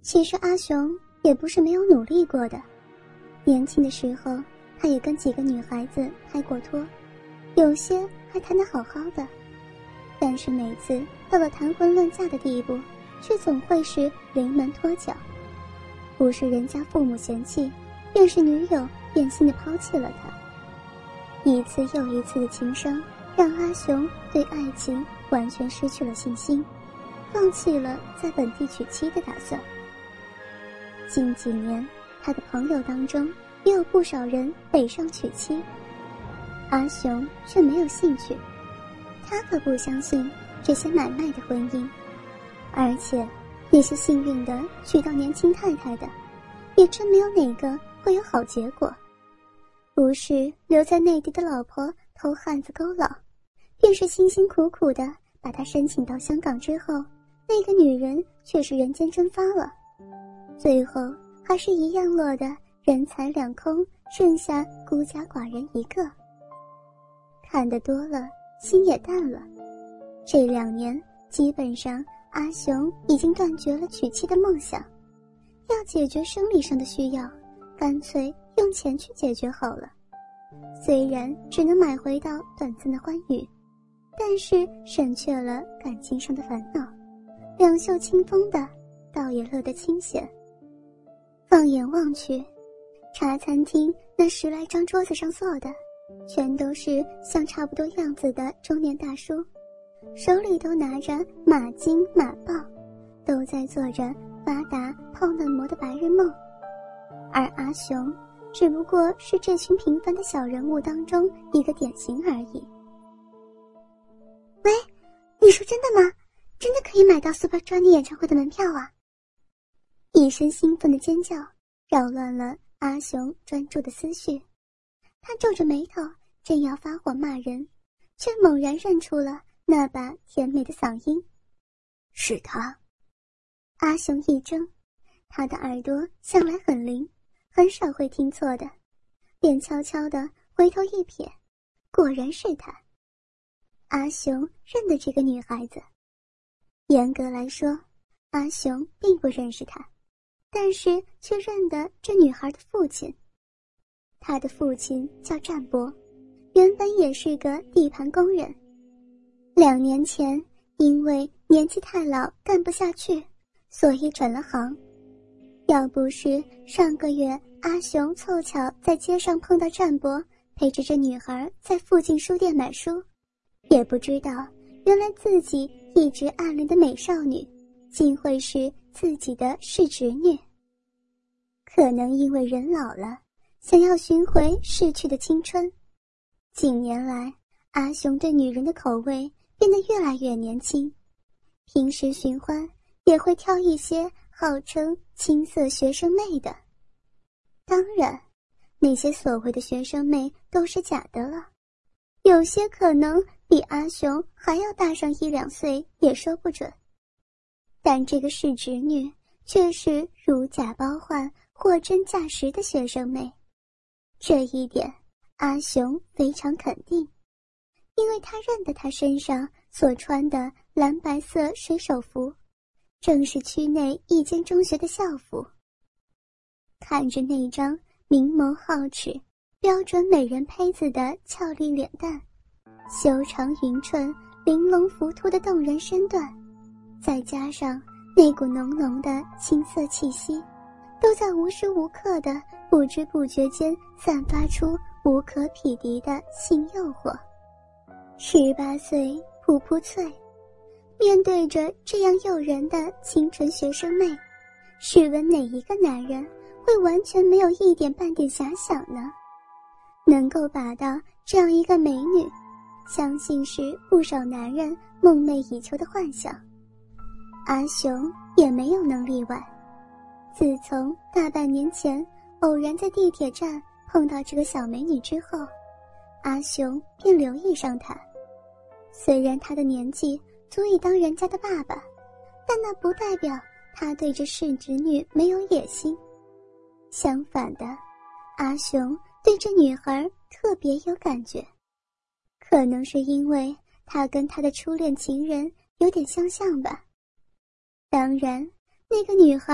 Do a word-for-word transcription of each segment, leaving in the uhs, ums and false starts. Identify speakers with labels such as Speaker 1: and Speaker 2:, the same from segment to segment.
Speaker 1: 其实阿雄也不是没有努力过的，年轻的时候他也跟几个女孩子拍过拖，有些还谈得好好的，但是每次到了谈婚论嫁的地步，却总会是临门脱脚，不是人家父母嫌弃，便是女友变心地抛弃了他。一次又一次的情伤让阿雄对爱情完全失去了信心，放弃了在本地娶妻的打算。近几年他的朋友当中也有不少人北上娶妻，阿雄却没有兴趣，他可不相信这些买卖的婚姻，而且那些幸运的娶到年轻太太的，也真没有哪个会有好结果。不是留在内地的老婆偷汉子勾老，便是辛辛苦苦的把他申请到香港之后，那个女人却是人间蒸发了，最后还是一样落得人财两空，剩下孤家寡人一个。看得多了，心也淡了。这两年基本上阿雄已经断绝了娶妻的梦想，要解决生理上的需要，干脆用钱去解决好了。虽然只能买回到短暂的欢愉，但是省却了感情上的烦恼，两袖清风的倒也乐得清闲。放眼望去，茶餐厅那十来张桌子上坐的全都是像差不多样子的中年大叔，手里都拿着马金马报，都在做着发达泡嫩模的白日梦。而阿雄只不过是这群平凡的小人物当中一个典型而已。喂，你说真的吗？真的可以买到 Super Junior 演唱会的门票啊？一声兴奋的尖叫扰乱了阿雄专注的思绪，他皱着眉头正要发火骂人，却猛然认出了那把甜美的嗓音。是他。阿雄一怔，他的耳朵向来很灵，很少会听错的，便悄悄地回头一瞥，果然是他。阿雄认得这个女孩子，严格来说阿雄并不认识她，但是却认得这女孩的父亲。她的父亲叫战伯，原本也是个地盘工人，两年前因为年纪太老干不下去，所以转了行。要不是上个月阿雄凑巧在街上碰到战伯，陪着这女孩在附近书店买书，也不知道原来自己一直暗恋的美少女竟会是自己的世侄女。可能因为人老了，想要寻回逝去的青春，近年来阿雄对女人的口味变得越来越年轻，平时寻欢也会挑一些号称青涩学生妹的。当然那些所谓的学生妹都是假的了，有些可能比阿雄还要大上一两岁也说不准，但这个是侄女却是如假包换货真价实的学生妹。这一点阿雄非常肯定，因为他认得她身上所穿的蓝白色水手服，正是区内一间中学的校服。看着那张明眸皓齿、标准美人胚子的俏丽脸蛋，修长匀称、玲珑浮凸的动人身段，再加上那股浓浓的青涩气息，都在无时无刻的不知不觉间散发出无可匹敌的性诱惑。十八岁噗噗脆，面对着这样诱人的清纯学生妹，试问哪一个男人会完全没有一点半点遐想呢？能够把到这样一个美女，相信是不少男人梦寐以求的幻想。阿雄也没有能例外。自从大半年前偶然在地铁站碰到这个小美女之后，阿雄便留意上她。虽然她的年纪足以当人家的爸爸，但那不代表他对这世侄女没有野心。相反的，阿雄对这女孩特别有感觉，可能是因为他跟他的初恋情人有点相像吧。当然，那个女孩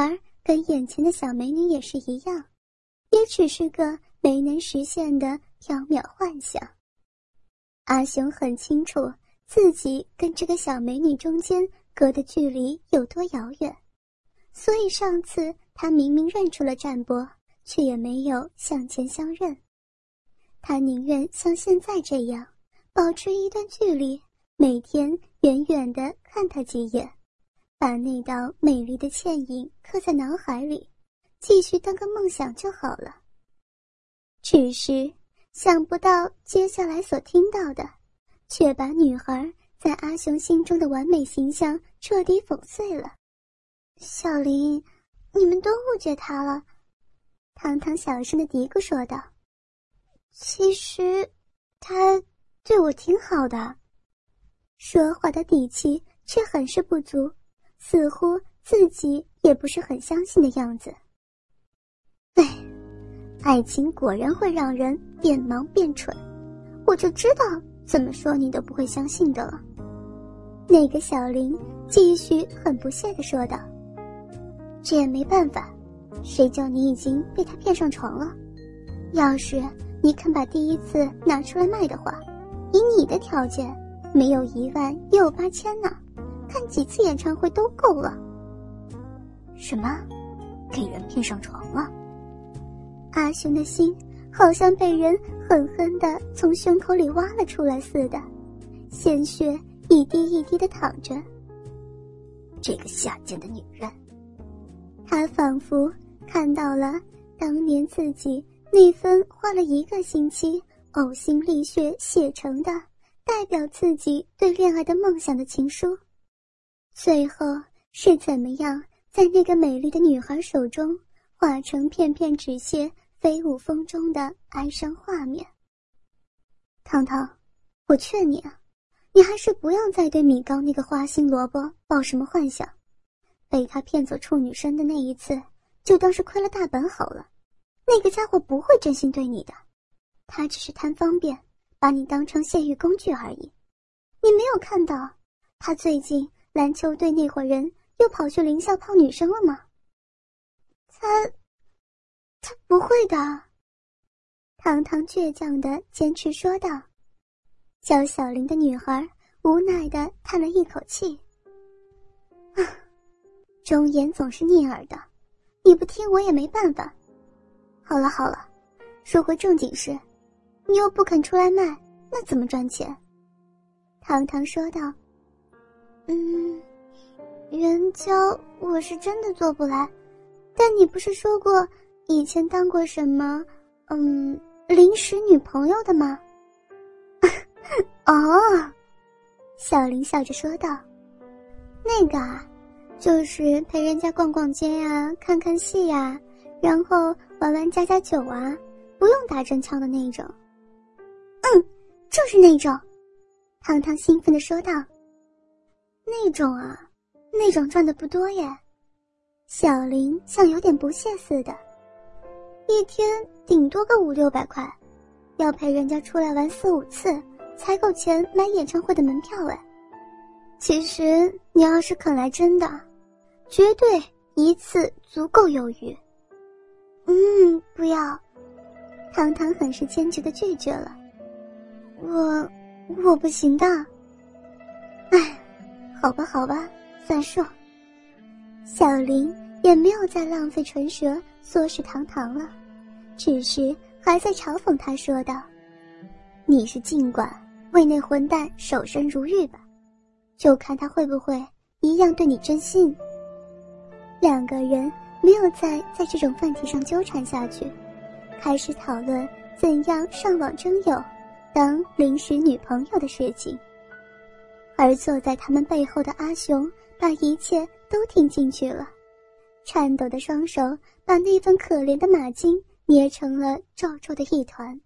Speaker 1: 跟眼前的小美女也是一样，也只是个没能实现的缥缈幻想。阿雄很清楚自己跟这个小美女中间隔的距离有多遥远，所以上次他明明认出了战波，却也没有向前相认。他宁愿像现在这样保持一段距离，每天远远地看他几眼，把那道美丽的倩影刻在脑海里，继续当个梦想就好了。只是想不到接下来所听到的，却把女孩在阿雄心中的完美形象彻底粉碎了。小林，你们都误解他了。糖糖小声的嘀咕说道。其实他对我挺好的。说话的底气却很是不足，似乎自己也不是很相信的样子。哎，爱情果然会让人变盲变蠢，我就知道怎么说你都不会相信的了。那个小林继续很不屑地说道。这也没办法，谁叫你已经被他骗上床了。要是你肯把第一次拿出来卖的话，以你的条件，没有一万也有八千呢，看几次演唱会都够了。什么？给人骗上床了？阿雄的心好像被人狠狠地从胸口里挖了出来似的，鲜血一滴一滴地淌着。这个下贱的女人。他仿佛看到了当年自己那份花了一个星期呕心沥血写成的代表自己对恋爱的梦想的情书，最后是怎么样在那个美丽的女孩手中化成片片纸屑飞舞风中的哀伤画面。糖糖，我劝你啊，你还是不要再对米高那个花心萝卜抱什么幻想，被他骗走处女身的那一次就当是亏了大本好了。那个家伙不会真心对你的，他只是贪方便，把你当成泄欲工具而已。你没有看到他最近篮球队那伙人又跑去林校泡女生了吗？他他不会的。糖糖倔强地坚持说道。叫小林的女孩无奈地叹了一口气。啊，忠言总是逆耳的，你不听我也没办法。好了好了，说回正经事，你又不肯出来卖，那怎么赚钱？糖糖说道。嗯，援交我是真的做不来，但你不是说过以前当过什么嗯临时女朋友的吗？哦，小林笑着说道。那个啊，就是陪人家逛逛街呀、看看戏呀，然后玩玩家家酒啊，不用打真枪的那种。嗯，就是那种。糖糖兴奋地说道。那种啊，那种赚的不多耶。小林像有点不屑似的。一天顶多个五六百块，要陪人家出来玩四五次才够钱买演唱会的门票哎。其实你要是肯来真的，绝对一次足够有余。嗯，不要。糖糖很是坚决地拒绝了。我我不行的。唉，好吧好吧，算数。小林也没有再浪费唇舌唆使糖糖了，只是还在嘲讽他说道：你是尽管为那混蛋守身如玉吧，就看他会不会一样对你真心。两个人没有再在这种问题上纠缠下去，开始讨论怎样上网征友当临时女朋友的事情。而坐在他们背后的阿雄把一切都听进去了，颤抖的双手把那份可怜的马金捏成了皱皱的一团。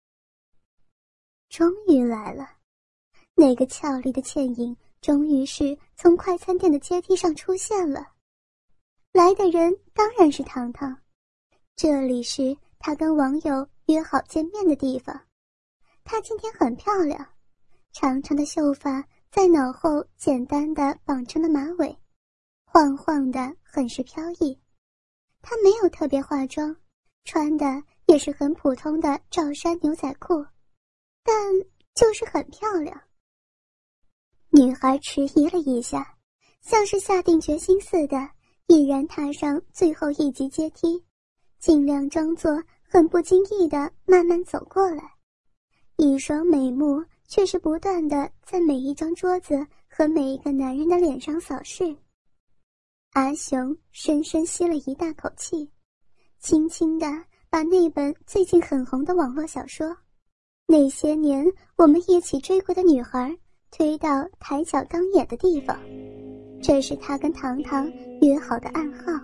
Speaker 1: 终于来了，那个俏丽的倩影终于是从快餐店的阶梯上出现了。来的人当然是糖糖，这里是他跟网友约好见面的地方。她今天很漂亮，长长的秀发在脑后简单的绑成了马尾，晃晃的很是飘逸， 她没有特别化妆，穿的也是很普通的罩衫牛仔裤，但就是很漂亮。女孩迟疑了一下，像是下定决心似的，毅然踏上最后一级阶梯，尽量装作很不经意的慢慢走过来，一双美目却是不断的在每一张桌子和每一个男人的脸上扫视。阿雄深深吸了一大口气，轻轻地把那本最近很红的网络小说《那些年我们一起追过的女孩》推到抬脚当眼的地方，这是他跟糖糖约好的暗号。